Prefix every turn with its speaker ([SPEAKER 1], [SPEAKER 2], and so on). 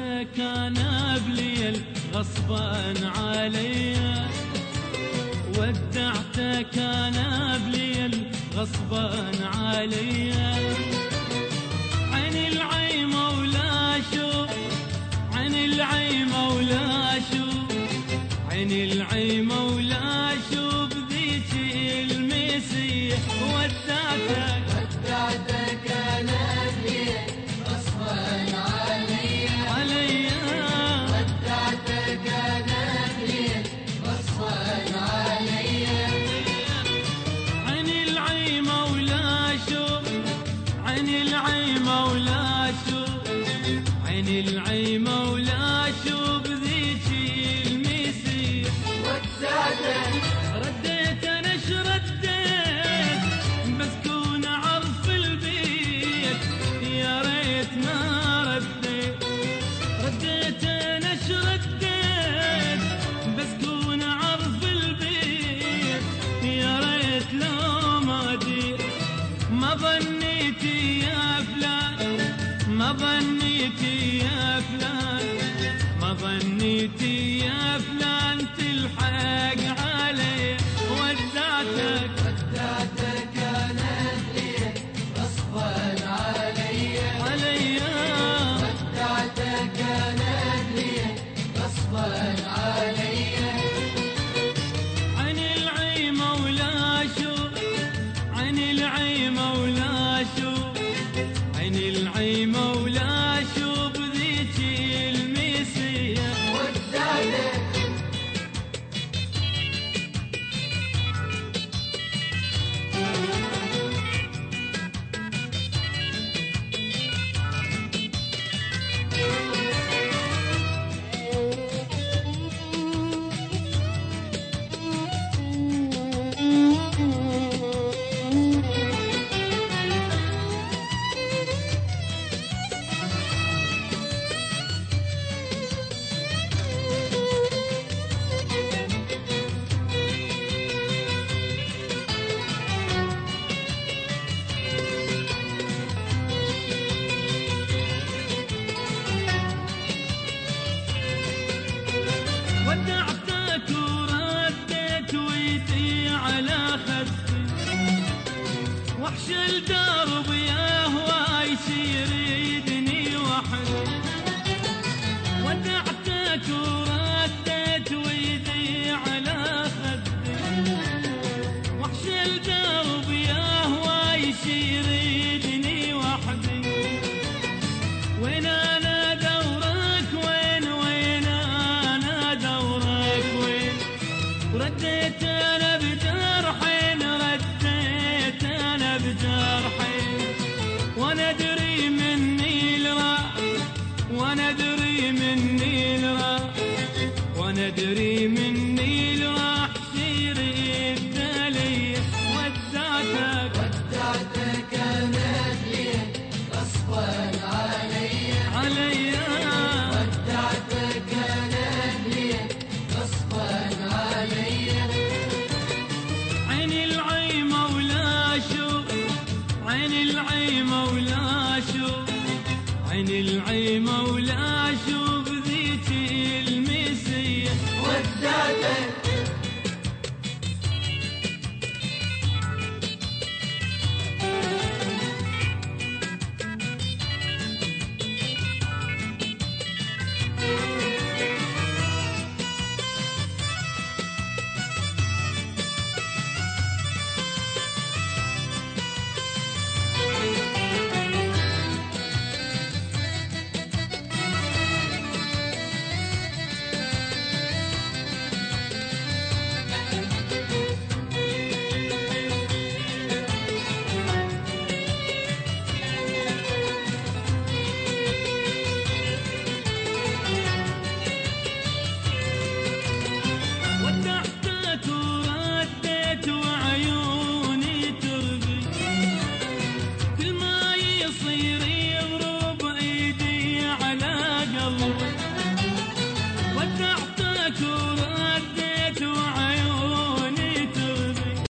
[SPEAKER 1] ودعتك انا بليل غصبا عليا، ودعتك انا بليل غصبا عليا. عن العيمة ولا شوف، عن العيمة ولا شوف، عن العيمة ولا شوف ذيك المسيح. ودعتك
[SPEAKER 2] انا بليل غصبا عليا، ودعتك انا بليل غصبا عليا.
[SPEAKER 1] عن العيمة ولا شوف، عن العيمة ولا شوف، عن العيمة ولا شوف ذيك المسيح.
[SPEAKER 2] ودعتك
[SPEAKER 1] رديت انا ايش رديت، بس كون اعرف البيت يا ريت ما رديت. رديت انا ايش رديت، بس كون اعرف البيت يا ريت لو ما ديت. ما ظنيتي يا فلان، ما ظنيتي يا فلان، ما ظنيتي يا فلان تلحق علي. ودعتك
[SPEAKER 2] انا بليل غصبا عليا، ودعتك انا بليل غصبا عليا.
[SPEAKER 1] عن العيمة ولا شوف، عن العيمة ولا شوف، عن العيمة ولا شوف ذيك المسيح.
[SPEAKER 2] ودعتك
[SPEAKER 1] ودعتك ورديت ويدي على خدي، وحش الدرب يا هواي يصير يدني وحدي. ودعتك ورديت ويدي على خدي، وحش الدرب يا هواي يصير يدني وحدي. وين انا دورك وين، وين انا دورك وين. رديت انا بجرحين، رديت انا بجرحين. وانا ادري مني الراح، وانا ادري مني الراح، وانا ادري مني الراح شير الدلي. ودعتك
[SPEAKER 2] انا بليل غصبا عليا، ودعتك انا بليل غصبا عليا.
[SPEAKER 1] عن العيمة ولا شوف، عن العيمة ولا شوف، عن العيمة ولا شوف ذيك المسيح.
[SPEAKER 2] ودعتك
[SPEAKER 1] ودعتك